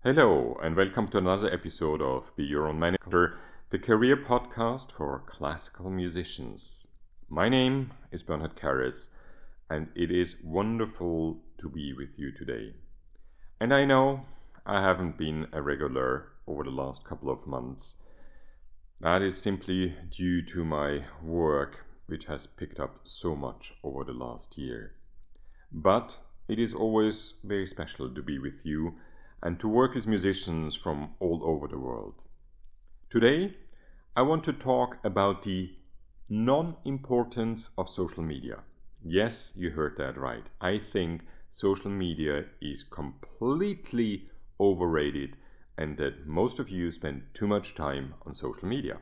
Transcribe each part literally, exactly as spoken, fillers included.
Hello, and welcome to another episode of Be Your Own Manager, the career podcast for classical musicians. My name is Bernhard Karras, and it is wonderful to be with you today. And I know I haven't been a regular over the last couple of months. That is simply due to my work, which has picked up so much over the last year. But it is always very special to be with you and to work with musicians from all over the world. Today, I want to talk about the non-importance of social media. Yes, you heard that right. I think social media is completely overrated and that most of you spend too much time on social media.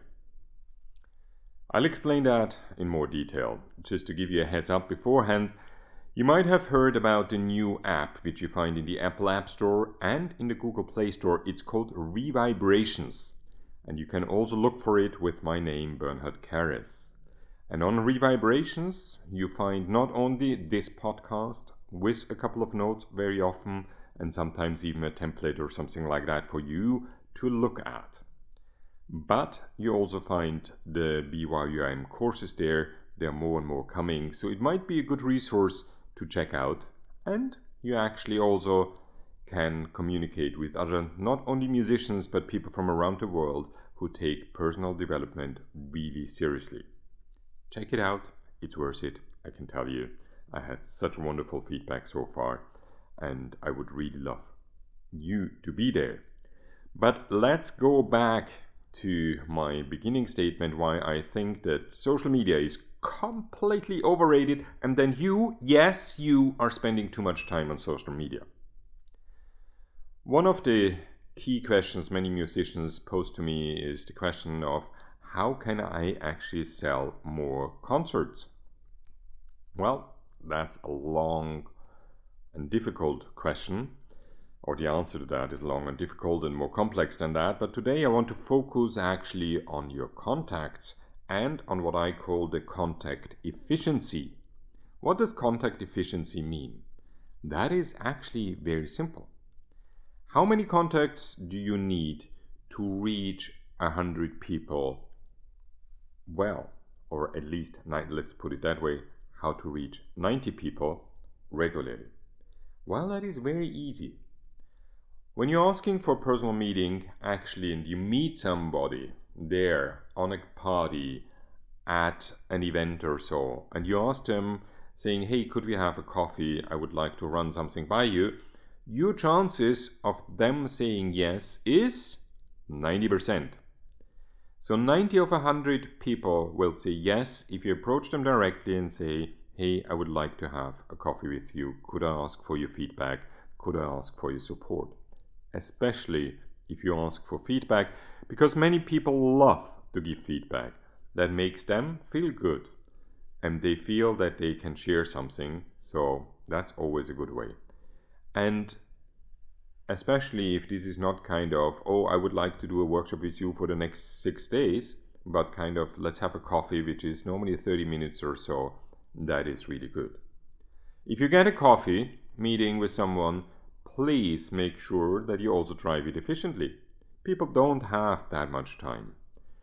I'll explain that in more detail. Just to give you a heads up beforehand, you might have heard about the new app which you find in the Apple App Store and in the Google Play Store. It's called Revibrations, and you can also look for it with my name, Bernhard Karras. And on Revibrations, you find not only this podcast with a couple of notes very often, and sometimes even a template or something like that for you to look at, but you also find the B Y U M courses there. There are more and more coming, so it might be a good resource to check out, and you actually also can communicate with other, not only musicians, but people from around the world who take personal development really seriously. Check it out, it's worth it, I can tell you. I had such wonderful feedback so far, and I would really love you to be there. But let's go back to my beginning statement why I think that social media is completely overrated, and then you, yes, you are spending too much time on social media. One of the key questions many musicians pose to me is the question of how can I actually sell more concerts? Well, that's a long and difficult question, or the answer to that is long and difficult and more complex than that, but today I want to focus actually on your contacts and on what I call the contact efficiency. What does contact efficiency mean? That is actually very simple. How many contacts do you need to reach one hundred people well? Or at least, let's put it that way, how to reach ninety people regularly? Well, that is very easy. When you're asking for a personal meeting, actually, and you meet somebody there on a party, at an event or so, and you ask them saying, hey, could we have a coffee? I would like to run something by you. Your chances of them saying yes is ninety percent. So ninety of one hundred people will say yes if you approach them directly and say, hey, I would like to have a coffee with you. Could I ask for your feedback? Could I ask for your support? Especially if you ask for feedback, because many people love to give feedback. That makes them feel good, and they feel that they can share something, so that's always a good way. And especially if this is not kind of, oh, I would like to do a workshop with you for the next six days, but kind of, let's have a coffee, which is normally thirty minutes or so, that is really good. If you get a coffee meeting with someone, please make sure that you also drive it efficiently. People don't have that much time.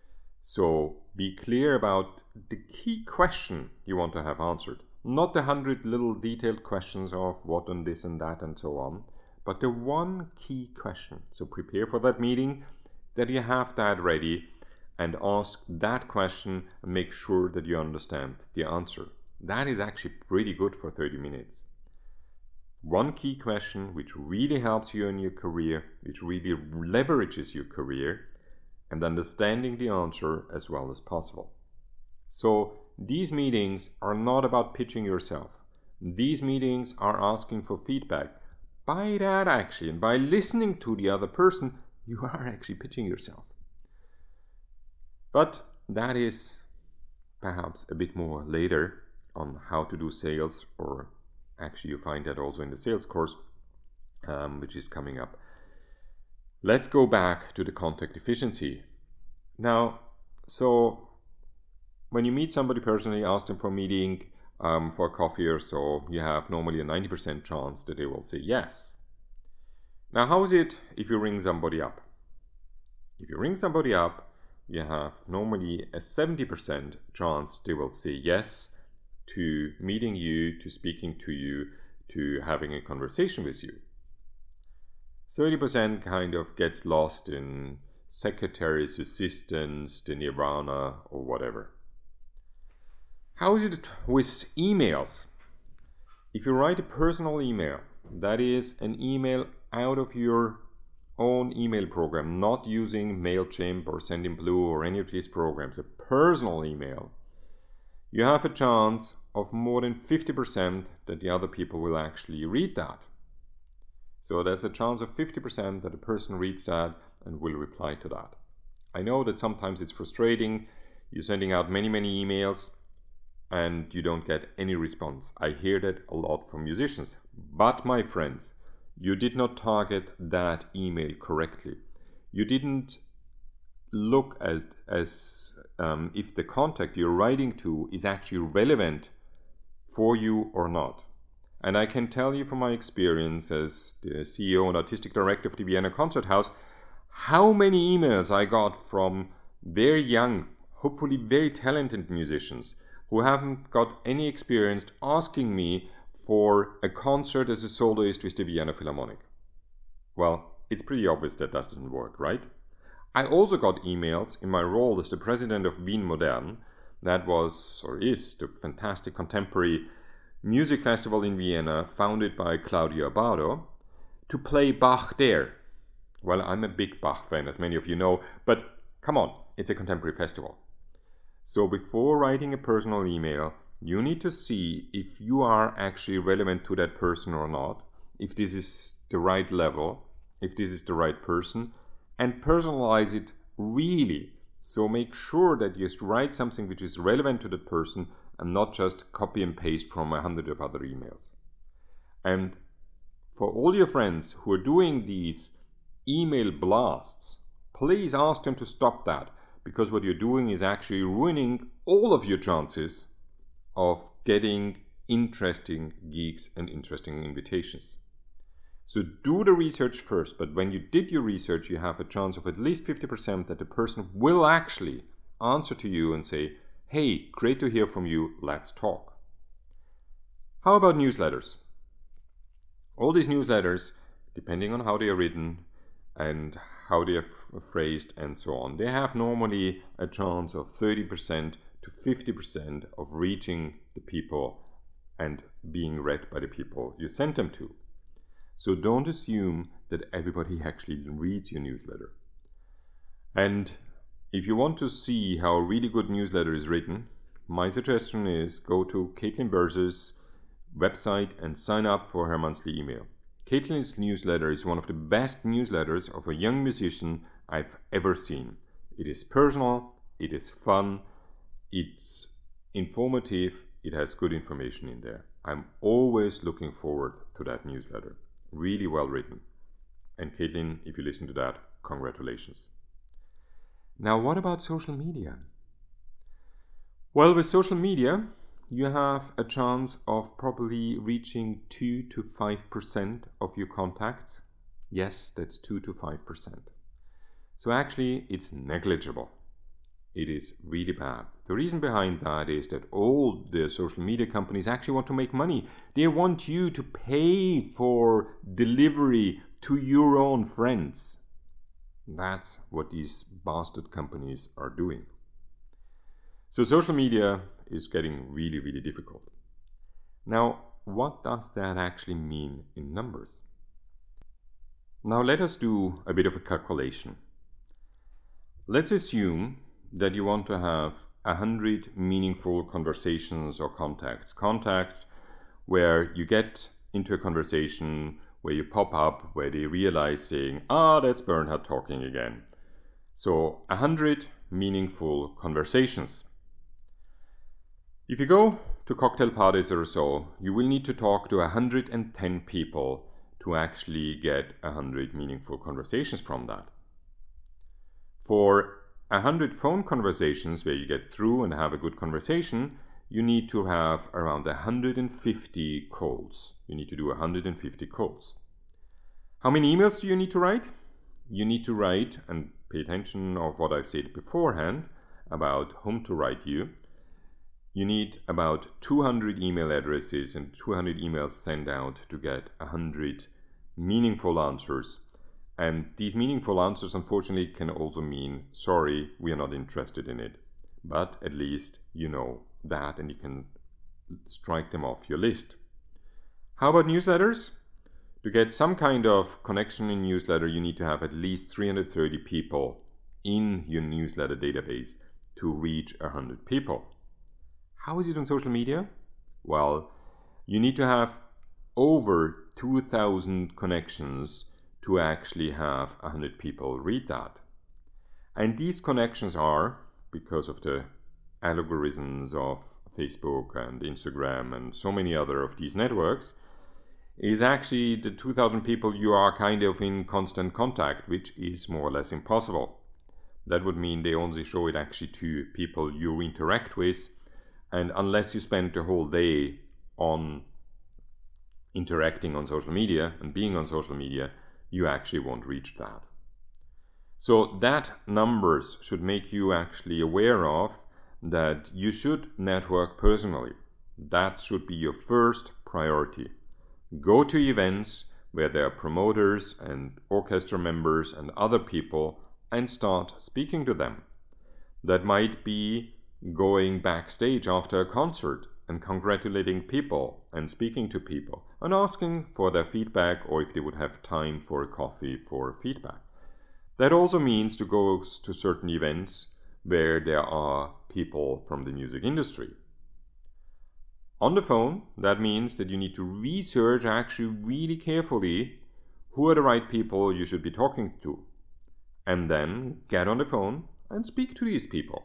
So be clear about the key question you want to have answered. Not the hundred little detailed questions of what and this and that and so on, but the one key question. So prepare for that meeting, that you have that ready, and ask that question and make sure that you understand the answer. That is actually pretty good for thirty minutes. One key question which really helps you in your career, which really leverages your career, and understanding the answer as well as possible. So these meetings are not about pitching yourself. These meetings are asking for feedback. By that actually, and by listening to the other person, you are actually pitching yourself. But that is perhaps a bit more later on how to do sales, or actually you find that also in the sales course, um, which is coming up. Let's go back to the contact efficiency. Now, so when you meet somebody personally, ask them for a meeting, um, for a coffee or so, you have normally a ninety percent chance that they will say yes. Now, how is it if you ring somebody up? If you ring somebody up, you have normally a seventy percent chance they will say yes to meeting you, to speaking to you, to having a conversation with you. thirty percent kind of gets lost in secretaries, assistants, the nirvana, or whatever. How is it with emails? If you write a personal email, that is an email out of your own email program, not using MailChimp or Sendinblue or any of these programs, a personal email, you have a chance of more than fifty percent that the other people will actually read that. So that's a chance of fifty percent that a person reads that and will reply to that. I know that sometimes it's frustrating. You're sending out many, many emails and you don't get any response. I hear that a lot from musicians. But my friends, you did not target that email correctly. You didn't look at as um, if the contact you're writing to is actually relevant for you or not. And I can tell you from my experience as the C E O and artistic director of the Vienna Concert House, how many emails I got from very young, hopefully very talented musicians who haven't got any experience asking me for a concert as a soloist with the Vienna Philharmonic. Well, it's pretty obvious that that doesn't work, right? I also got emails in my role as the president of Wien Modern, that was or is the fantastic contemporary music festival in Vienna founded by Claudio Abbado, to play Bach there. Well, I'm a big Bach fan, as many of you know, but come on, it's a contemporary festival. So before writing a personal email, you need to see if you are actually relevant to that person or not, if this is the right level, if this is the right person, and personalize it really. So make sure that you just write something which is relevant to that person and not just copy and paste from a hundred of other emails. And for all your friends who are doing these email blasts, please ask them to stop that, because what you're doing is actually ruining all of your chances of getting interesting gigs and interesting invitations. So do the research first, but when you did your research, you have a chance of at least fifty percent that the person will actually answer to you and say, hey, great to hear from you, let's talk. How about newsletters? All these newsletters, depending on how they are written and how they are phrased and so on, they have normally a chance of thirty percent to fifty percent of reaching the people and being read by the people you sent them to. So don't assume that everybody actually reads your newsletter. And if you want to see how a really good newsletter is written, my suggestion is go to Caitlin Burz's website and sign up for her monthly email. Caitlin's newsletter is one of the best newsletters of a young musician I've ever seen. It is personal, it is fun, it's informative, it has good information in there. I'm always looking forward to that newsletter. Really well written. And Caitlin, if you listen to that, congratulations. Now, what about social media? Well, with social media, you have a chance of probably reaching two to five percent of your contacts. Yes, that's two to five percent. So actually, it's negligible. It is really bad. The reason behind that is that all the social media companies actually want to make money. They want you to pay for delivery to your own friends. That's what these bastard companies are doing. So social media is getting really, really difficult. Now, what does that actually mean in numbers? Now let us do a bit of a calculation. Let's assume that you want to have a hundred meaningful conversations or contacts. Contacts where you get into a conversation, where you pop up, where they realize saying, ah, that's Bernhard talking again. So a hundred meaningful conversations. If you go to cocktail parties or so, you will need to talk to one hundred ten people to actually get one hundred meaningful conversations from that. For one hundred phone conversations where you get through and have a good conversation, you need to have around one hundred fifty calls. You need to do one hundred fifty calls. How many emails do you need to write? You need to write, and pay attention of what I said beforehand about whom to write you. You need about two hundred email addresses and two hundred emails sent out to get one hundred meaningful answers. And these meaningful answers, unfortunately, can also mean, sorry, we are not interested in it. But at least you know that and you can strike them off your list. How about newsletters? To get some kind of connection in newsletter, you need to have at least three hundred thirty people in your newsletter database to reach one hundred people. How is it on social media? Well, you need to have over two thousand connections to actually have one hundred people read that. And these connections are, because of the algorithms of Facebook and Instagram and so many other of these networks, is actually the two thousand people you are kind of in constant contact, which is more or less impossible. That would mean they only show it actually to people you interact with, and unless you spend the whole day on interacting on social media and being on social media, you actually won't reach that. So that numbers should make you actually aware of that you should network personally. That should be your first priority. Go to events where there are promoters and orchestra members and other people and start speaking to them. That might be going backstage after a concert and congratulating people and speaking to people and asking for their feedback, or if they would have time for a coffee for feedback. That also means to go to certain events where there are people from the music industry. On the phone, that means that you need to research actually really carefully who are the right people you should be talking to, and then get on the phone and speak to these people.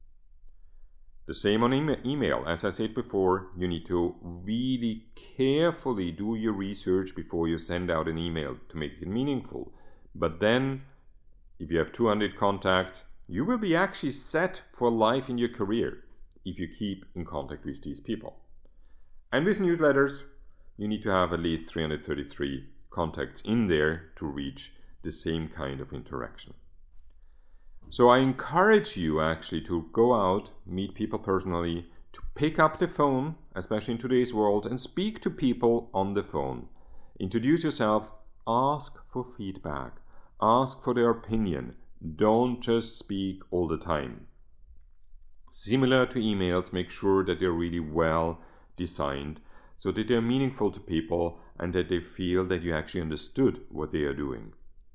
The same on email. As I said before, you need to really carefully do your research before you send out an email to make it meaningful. But then, if you have two hundred contacts, you will be actually set for life in your career if you keep in contact with these people. And with newsletters, you need to have at least three hundred thirty-three contacts in there to reach the same kind of interaction. So I encourage you actually to go out, meet people personally, to pick up the phone, especially in today's world, and speak to people on the phone. Introduce yourself, ask for feedback, ask for their opinion. Don't just speak all the time. Similar to emails, make sure that they're really well designed so that they're meaningful to people and that they feel that you actually understood what they are doing.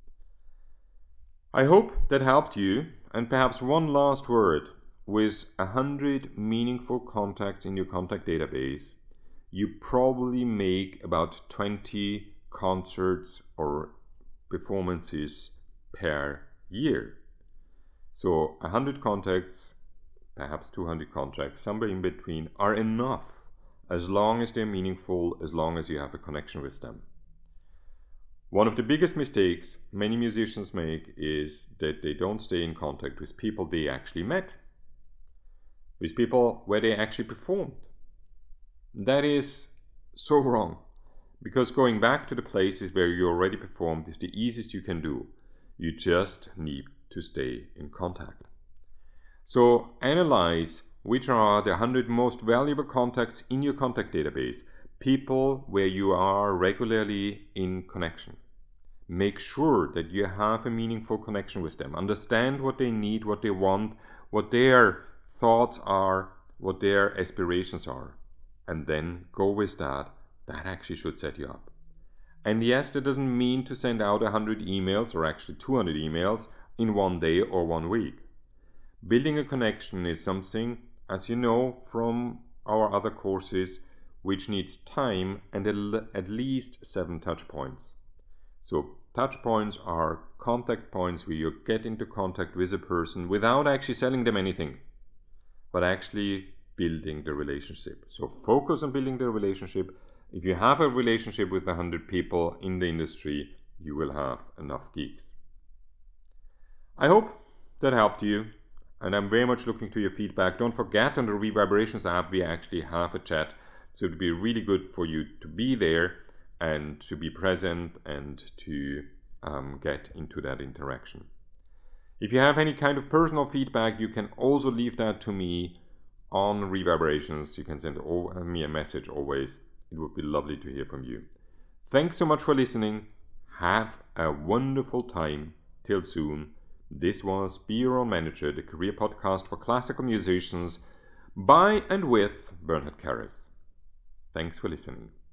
I hope that helped you, and perhaps one last word. With one hundred meaningful contacts in your contact database, you probably make about twenty concerts or performances per year. So one hundred contacts, perhaps two hundred contacts, somewhere in between, are enough as long as they're meaningful, as long as you have a connection with them. One of the biggest mistakes many musicians make is that they don't stay in contact with people they actually met, with people where they actually performed. That is so wrong, because going back to the places where you already performed is the easiest you can do. You just need to stay in contact. So analyze which are the one hundred most valuable contacts in your contact database, people where you are regularly in connection. Make sure that you have a meaningful connection with them. Understand what they need, what they want, what their thoughts are, what their aspirations are. And then go with that. That actually should set you up. And yes, that doesn't mean to send out one hundred emails or actually two hundred emails in one day or one week. Building a connection is something, as you know from our other courses, which needs time and at least seven touch points. So touch points are contact points where you get into contact with a person without actually selling them anything, but actually building the relationship. So focus on building the relationship. If you have a relationship with one hundred people in the industry, you will have enough gigs. I hope that helped you, and I'm very much looking to your feedback. Don't forget, on the Revibrations app, we actually have a chat, so it would be really good for you to be there and to be present and to um, get into that interaction. If you have any kind of personal feedback, you can also leave that to me on Reverberations. You can send me a message always. It would be lovely to hear from you. Thanks so much for listening. Have a wonderful time. Till soon. This was Be Your Own Manager, the career podcast for classical musicians by and with Bernhard Kerres. Thanks for listening.